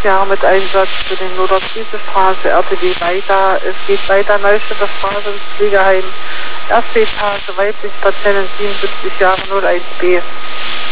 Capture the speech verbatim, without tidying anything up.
Jahre mit Einsatz für den Nordostfriesestraße, R T W weiter. Es geht weiter, Neustädter Straße ins Pflegeheim. Erste Etage, weiblich, Patientin siebenundsiebzig Jahre, null eins B.